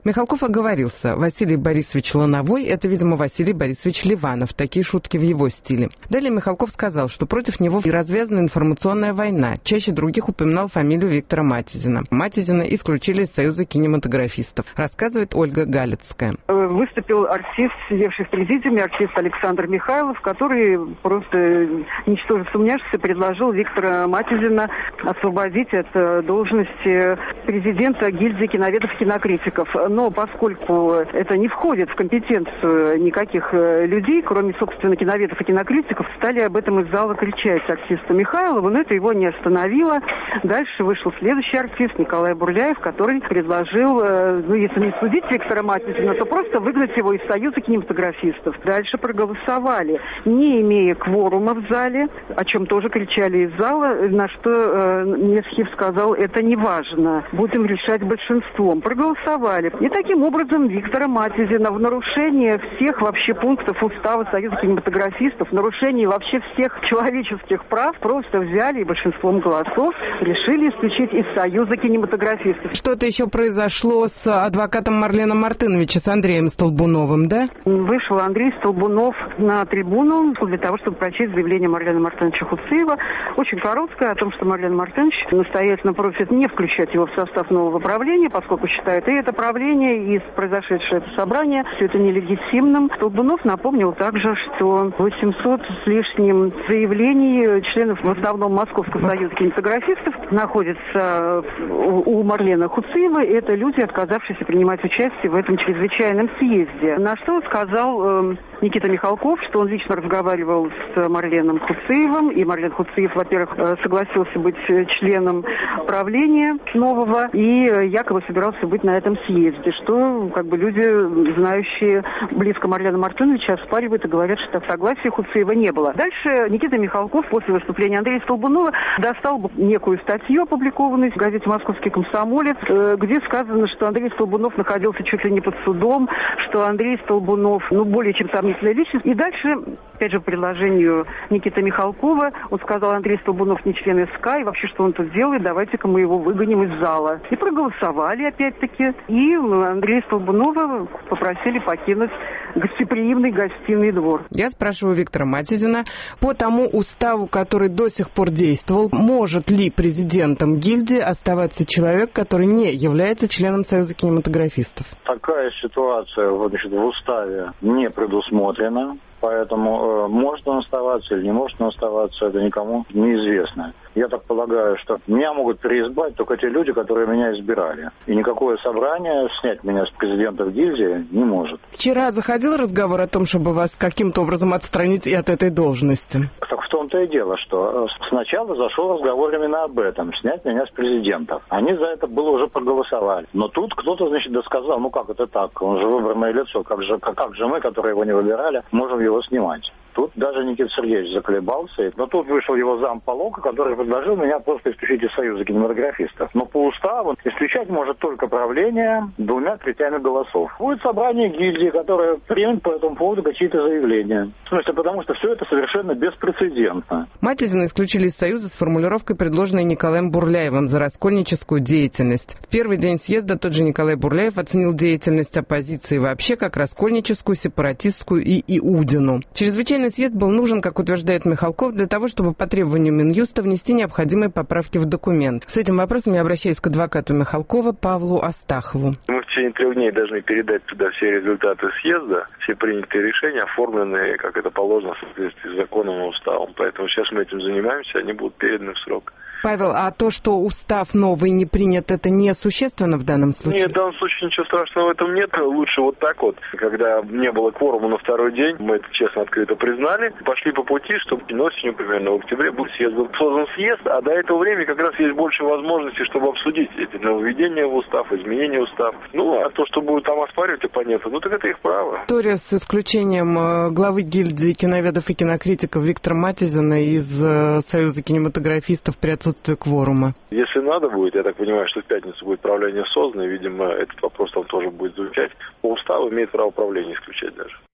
Михалков оговорился. Василий Борисович Лановой – это, видимо, Василий Борисович Ливанов. Такие шутки в его стиле. Далее Михалков сказал, что против него и развязана информационная война. Чаще других упоминал фамилию Виктора Матизина. Матизина исключили из Союза кинематографистов, рассказывает Ольга Галицкая. Выступил артист, сидевший в президиуме, артист Александр Михайлов, который просто, ничтоже сумняшися, предложил Виктора Матизина освободить от должности президента гильдии киноведов-кинокритиков. Но поскольку это не входит в компетенцию никаких людей, кроме, собственно, киноведов и кинокритиков, стали об этом из зала кричать артисту Михайлову, но это его не остановило. Дальше вышел следующий артист Николай Бурляев, который предложил, ну, если не судить Виктора Матизина, то просто выгнать его из Союза кинематографистов. Дальше проголосовали, не имея кворума в зале, о чем тоже кричали из зала, на что э, Месхив сказал, это не важно, будем решать большинством. Проголосовали. И таким образом Виктора Матизина в нарушение всех вообще пунктов устава Союза кинематографистов, в нарушении вообще всех человеческих прав просто взяли и большинством голосов решили исключить из Союза кинематографистов. Что-то еще произошло с адвокатом Марлена Мартыновича, с Андреем Столбуновым, да? Вышел Андрей Столбунов на трибуну для того, чтобы прочесть заявление Марлена Мартыновича Хуциева. Очень короткое, о том, что Марлен Мартынович настоятельно просит не включать его в состав нового правления, поскольку считает и это правление, и произошедшее это собрание, все это нелегитимным. Столбунов напомнил также, что восемьсот с лишним заявлений членов в основном Московского союза кинематографистов находятся у Марлена Хуциева. Это люди, отказавшиеся принимать участие в этом чрезвычайном съезде. На что сказал э, Никита Михалков, что он лично разговаривал с Марленом Хуциевым, и Марлен Хуциев, во-первых, согласился быть членом правления нового и якобы собирался быть на этом съезде, что как бы люди, знающие близко Марлена Мартыновича, оспаривают и говорят, что согласия Хуциева не было. Дальше Никита Михалков после выступления Андрея Столбунова достал некую статью, опубликованную в газете «Московский комсомолец», где сказано, что Андрей Столбунов находился чуть ли не под судом, что Андрей Столбунов, ну, более чем сомнительная личность. И дальше, опять же, по предложению Никиты Михалкова, он сказал, Андрей Столбунов не член СК, и вообще, что он тут делает, давайте-ка мы его выгоним из зала. И проголосовали, опять-таки, и Андрея Столбунова попросили покинуть гостеприимный гостиный двор. Я спрашиваю Виктора Матизина, по тому уставу, который до сих пор действовал, может ли президентом гильдии оставаться человек, который не является членом Союза кинематографистов? Такая ситуация, значит, в уставе не предусмотрена. Поэтому э, может он оставаться или не может он оставаться, это никому неизвестно. Я так полагаю, что меня могут переизбрать только те люди, которые меня избирали. И никакое собрание снять меня с президента гильдии не может. Вчера заходил разговор о том, чтобы вас каким-то образом отстранить и от этой должности? Так в том-то и дело, что сначала зашел разговор именно об этом, снять меня с президента. Они за это было уже проголосовали. Но тут кто-то, значит, досказал, ну как это так, он же выбранное лицо, как же, как, как же мы, которые его не выбирали, можем его снимать. Тут даже Никита Сергеевич заколебался, но тут вышел его зам Полока, который предложил меня просто исключить из Союза кинематографистов. Но по уставу исключать может только правление двумя третями голосов. Будет собрание гильдии, которое примет по этому поводу какие-то заявления. В смысле, потому что все это совершенно беспрецедентно. Матизина исключили из Союза с формулировкой, предложенной Николаем Бурляевым за раскольническую деятельность. В первый день съезда тот же Николай Бурляев оценил деятельность оппозиции вообще как раскольническую, сепаратистскую и иудину. Чрезвычайно съезд был нужен, как утверждает Михалков, для того, чтобы по требованию Минюста внести необходимые поправки в документ. С этим вопросом я обращаюсь к адвокату Михалкова Павлу Астахову. Мы в течение трех дней должны передать туда все результаты съезда, все принятые решения, оформленные, как это положено, в соответствии с законом и уставом. Поэтому сейчас мы этим занимаемся, они будут переданы в срок. Павел, а то, что устав новый не принят, это не существенно в данном случае? Нет, в данном случае ничего страшного в этом нет. Лучше вот так вот, когда не было кворума на второй день, мы это честно, открыто признали, пошли по пути, чтобы осенью, примерно в октябре, был съезд. Был создан съезд, а до этого времени как раз есть больше возможностей, чтобы обсудить эти нововведения в устав, изменения в устав. Ну, а то, что будут там оспаривать оппоненты, ну так это их право. История с исключением главы гильдии киноведов и кинокритиков Виктора Матизина из Союза кинематографистов при отсутствии кворума. Если надо будет, я так понимаю, что в пятницу будет правление создано, и, видимо, этот вопрос там тоже будет изучать. По уставу имеет право правления исключать даже.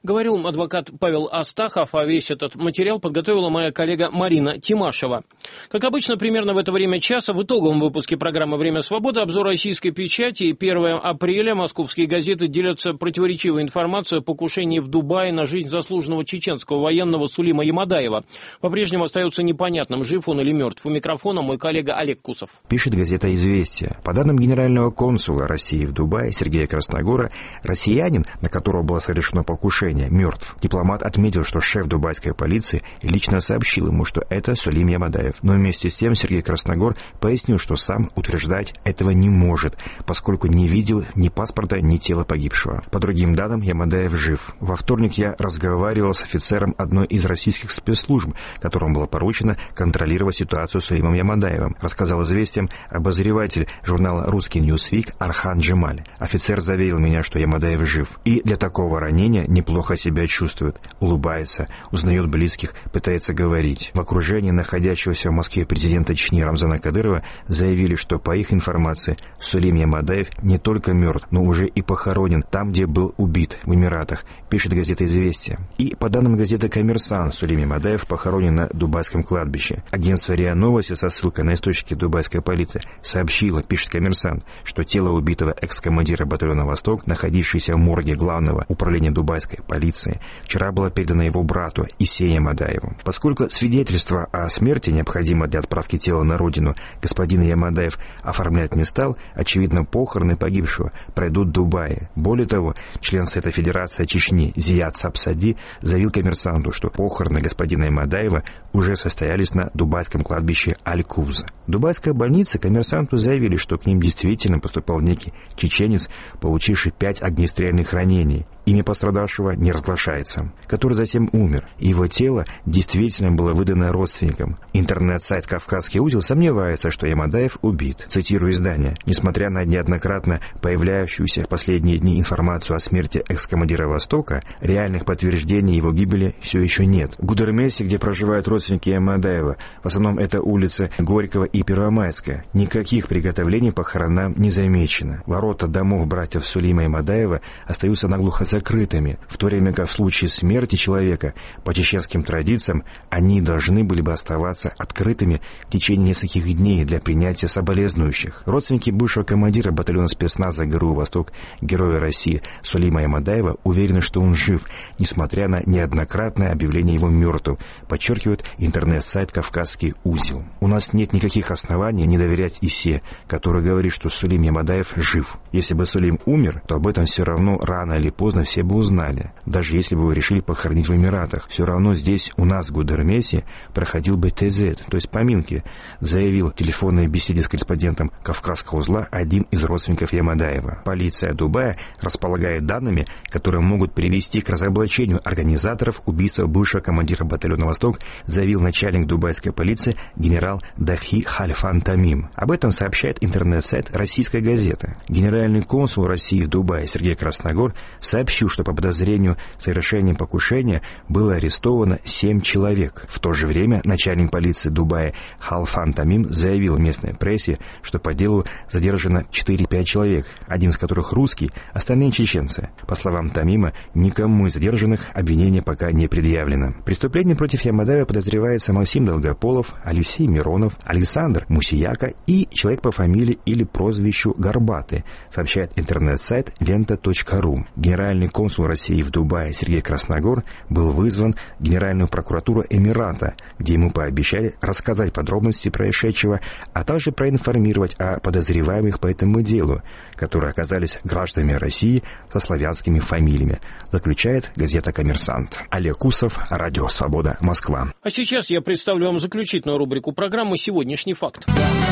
Говорил адвокат Павел Астахов, а весь этот материал подготовила моя коллега Марина Тимашева. Как обычно, примерно в это время часа в итоговом выпуске программы «Время свободы» обзор российской печати. И первого апреля московские газеты делятся противоречивой информацией о покушении в Дубае на жизнь заслуженного чеченского военного Сулима Ямадаева. По-прежнему остается непонятным, жив он или мертв. У микрофона мой коллега Олег Кусов. Пишет газета «Известия». По данным генерального консула России в Дубае Сергея Красногора, россиянин, на которого было совершено покушение, мертв. Дипломат отметил, что шеф дубайской полиции лично сообщил ему, что это Сулим Ямадаев. Но вместе с тем Сергей Красногор пояснил, что сам утверждать этого не может, поскольку не видел ни паспорта, ни тела погибшего. По другим данным, Ямадаев жив. Во вторник я разговаривал с офицером одной из российских спецслужб, которому было поручено контролировать ситуацию с Сулимом Ямадаевым, рассказал «Известиям» обозреватель журнала «Русский Ньюсвик» Архан Джемаль. Офицер заверил меня, что Ямадаев жив. И для такого ранения неплохо себя чувствует, улыбается, узнает близких, пытается говорить. В окружении находящегося в Москве президента Чечни Рамзана Кадырова заявили, что по их информации Сулим Ямадаев не только мертв, но уже и похоронен там, где был убит, в Эмиратах, пишет газета «Известия». И по данным газеты «Коммерсант», Сулим Ямадаев похоронен на дубайском кладбище. Агентство РИА Новости со ссылкой на источники дубайской полиции сообщило, пишет «Коммерсант», что тело убитого экс-командира батальона «Восток», находившееся в морге главного управления дубайской полиции, вчера было передано его брату Исею Ямадаеву. Поскольку свидетельство о смерти, необходимо для отправки тела на родину, господин Ямадаев оформлять не стал, очевидно, похороны погибшего пройдут в Дубае. Более того, член Совета Федерации Чечни Зият Сапсади заявил «Коммерсанту», что похороны господина Ямадаева уже состоялись на дубайском кладбище Аль-Куз. Дубайская больница «Коммерсанту» заявили, что к ним действительно поступал некий чеченец, получивший пять огнестрельных ранений. Имя пострадавшего не разглашается, который затем умер. Его тело действительно было выдано родственникам. Интернет-сайт «Кавказский узел» сомневается, что Ямадаев убит. Цитирую издание. Несмотря на неоднократно появляющуюся в последние дни информацию о смерти экс-командира «Востока», реальных подтверждений его гибели все еще нет. В Гудермесе, где проживают родственники Ямадаева, в основном это улицы Горького и Первомайская, никаких приготовлений похоронам не замечено. Ворота домов братьев Сулима Ямадаева остаются наглухо закрытыми, в то время как в случае смерти человека, по чеченским традициям, они должны были бы оставаться открытыми в течение нескольких дней для принятия соболезнующих. Родственники бывшего командира батальона спецназа ГРУ «Восток», Героя России Сулима Ямадаева уверены, что он жив, несмотря на неоднократное объявление его мертвым, подчеркивает интернет-сайт «Кавказский узел». У нас нет никаких оснований не доверять Исе, который говорит, что Сулим Ямадаев жив. Если бы Сулим умер, то об этом все равно рано или поздно все бы узнали. Даже если бы вы решили похоронить в Эмиратах, все равно здесь у нас в Гудермесе проходил бы ТЗ, то есть поминки, заявил в телефонной беседе с корреспондентом Кавказского узла один из родственников Ямадаева. Полиция Дубая располагает данными, которые могут привести к разоблачению организаторов убийства бывшего командира батальона «Восток», заявил начальник дубайской полиции генерал Дахи Хальфан Тамим. Об этом сообщает интернет-сайт российской газеты. Генеральный консул России в Дубае Сергей Красногор сообщил, что по подозрению в совершении покушения было арестовано семь человек. В то же время начальник полиции Дубая Халфан Тамим заявил местной прессе, что по делу задержано четыре-пять человек, один из которых русский, остальные чеченцы. По словам Тамима, никому из задержанных обвинения пока не предъявлено. Преступление против Ямадаева подозревается Максим Долгополов, Алексей Миронов, Александр Мусияка и человек по фамилии или прозвищу Горбатый, сообщает интернет-сайт лента точка ру. Генеральный консул России в Дубае Сергей Красногор был вызван в Генеральную прокуратуру Эмирата, где ему пообещали рассказать подробности происшедшего, а также проинформировать о подозреваемых по этому делу, которые оказались гражданами России со славянскими фамилиями, заключает газета «Коммерсант». Олег Кусов, Радио Свобода, Москва. А сейчас я представлю вам заключительную рубрику программы «Сегодняшний факт».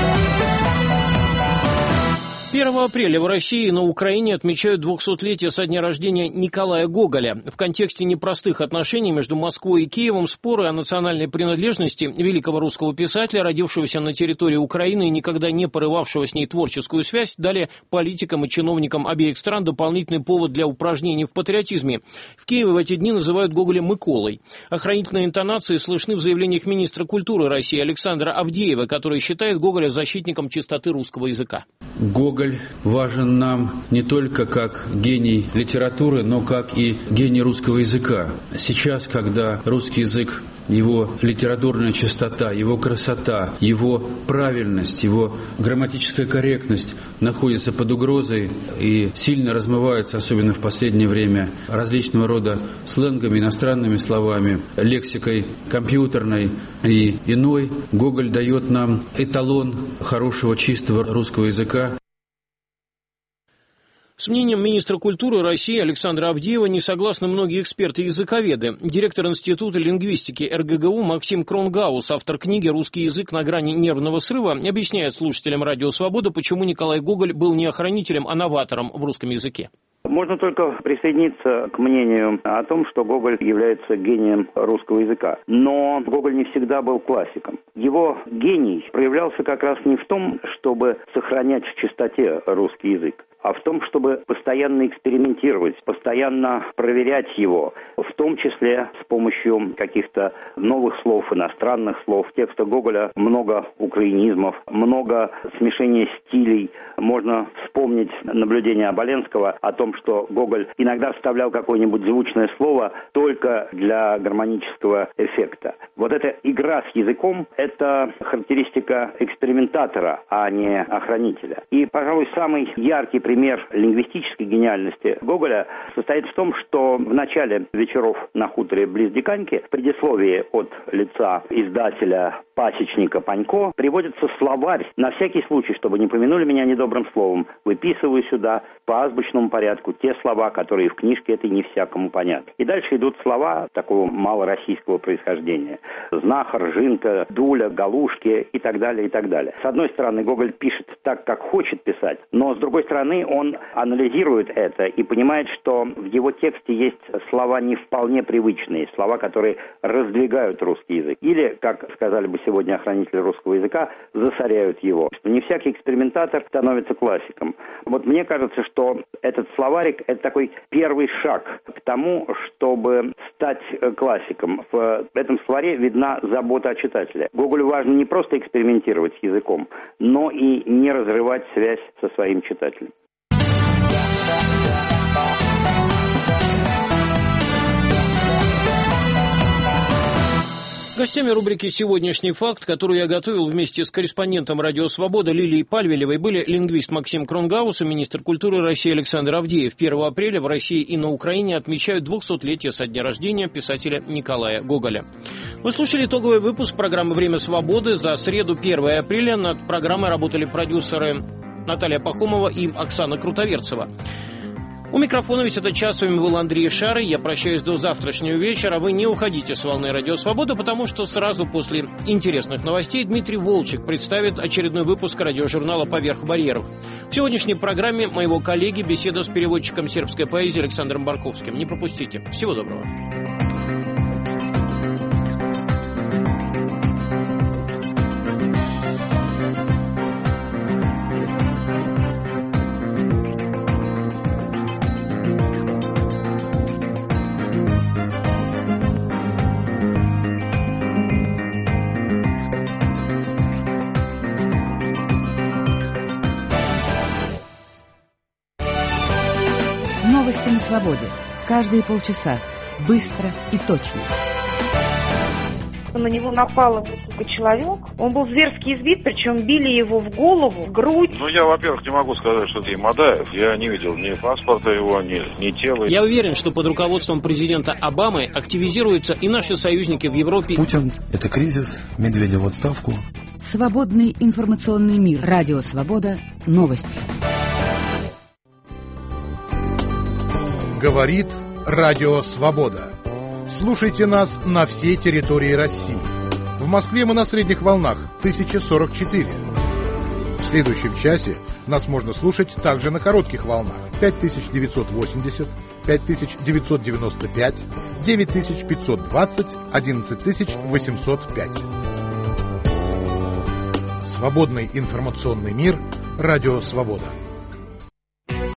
первого апреля в России и на Украине отмечают двухсотлетие со дня рождения Николая Гоголя. В контексте непростых отношений между Москвой и Киевом споры о национальной принадлежности великого русского писателя, родившегося на территории Украины и никогда не порывавшего с ней творческую связь, дали политикам и чиновникам обеих стран дополнительный повод для упражнений в патриотизме. В Киеве в эти дни называют Гоголя Миколой. Охранительные интонации слышны в заявлениях министра культуры России Александра Авдеева, который считает Гоголя защитником чистоты русского языка. Гоголь Гоголь важен нам не только как гений литературы, но как и гений русского языка. Сейчас, когда русский язык, его литературная чистота, его красота, его правильность, его грамматическая корректность находятся под угрозой и сильно размываются, особенно в последнее время, различного рода сленгами, иностранными словами, лексикой компьютерной и иной. Гоголь дает нам эталон хорошего, чистого русского языка. С мнением министра культуры России Александра Авдеева не согласны многие эксперты и языковеды. Директор Института лингвистики эр гэ гэ у Максим Кронгаус, автор книги «Русский язык на грани нервного срыва», объясняет слушателям «Радио Свобода», почему Николай Гоголь был не охранителем, а новатором в русском языке. Можно только присоединиться к мнению о том, что Гоголь является гением русского языка. Но Гоголь не всегда был классиком. Его гений проявлялся как раз не в том, чтобы сохранять в чистоте русский язык, а в том, чтобы постоянно экспериментировать, постоянно проверять его, в том числе с помощью каких-то новых слов, иностранных слов. В текстах Гоголя много украинизмов, много смешения стилей. Можно вспомнить наблюдение Оболенского о том, что Гоголь иногда вставлял какое-нибудь звучное слово только для гармонического эффекта. Вот эта игра с языком – это характеристика экспериментатора, а не охранителя. И, пожалуй, самый яркий пример лингвистической гениальности Гоголя состоит в том, что в начале «Вечеров на хуторе близ Диканьки» в предисловии от лица издателя пасечника Панько приводится словарь, на всякий случай, чтобы не помянули меня недобрым словом, выписываю сюда по азбучному порядку те слова, которые в книжке этой не всякому понятны. И дальше идут слова такого малороссийского происхождения. Знахар, жинка, дуля, галушки и так далее, и так далее. С одной стороны, Гоголь пишет так, как хочет писать, но с другой стороны, он анализирует это и понимает, что в его тексте есть слова не вполне привычные, слова, которые раздвигают русский язык. Или, как сказали бы сегодня охранители русского языка, засоряют его. Что не всякий экспериментатор становится классиком. Вот мне кажется, что этот словарик – это такой первый шаг к тому, чтобы стать классиком. В этом словаре видна забота о читателе. Гоголю важно не просто экспериментировать с языком, но и не разрывать связь со своим читателем. Гостями рубрики «Сегодняшний факт», которую я готовил вместе с корреспондентом «Радио Свобода» Лилией Пальвелевой, были лингвист Максим Кронгаус и министр культуры России Александр Авдеев. первого апреля в России и на Украине отмечают двухсотлетие со дня рождения писателя Николая Гоголя. Вы слушали итоговый выпуск программы «Время свободы». За среду, первого апреля, над программой работали продюсеры Наталья Пахомова и Оксана Крутоверцева. У микрофона весь этот час с вами был Андрей Шарый. Я прощаюсь до завтрашнего вечера. Вы не уходите с волны «Радио Свобода», потому что сразу после интересных новостей Дмитрий Волчек представит очередной выпуск радиожурнала «Поверх барьеров». В сегодняшней программе моего коллеги беседа с переводчиком сербской поэзии Александром Барковским. Не пропустите. Всего доброго. Новости на свободе. Каждые полчаса. Быстро и точно. На него напал высокий человек. Он был зверски избит, причем били его в голову, в грудь. Ну, я, во-первых, не могу сказать, что это Мадаев. Я не видел ни паспорта его, ни, ни тела. Я уверен, что под руководством президента Обамы активизируются и наши союзники в Европе. Путин – это кризис, Медведев в отставку. Свободный информационный мир. Радио Свобода. Новости. Говорит Радио Свобода. Слушайте нас на всей территории России. В Москве мы на средних волнах тысяча сорок четыре. В следующем часе нас можно слушать также на коротких волнах пять тысяч девятьсот восемьдесят, пять тысяч девятьсот девяносто пять, девять тысяч пятьсот двадцать, одиннадцать тысяч восемьсот пять. Свободный информационный мир. Радио Свобода.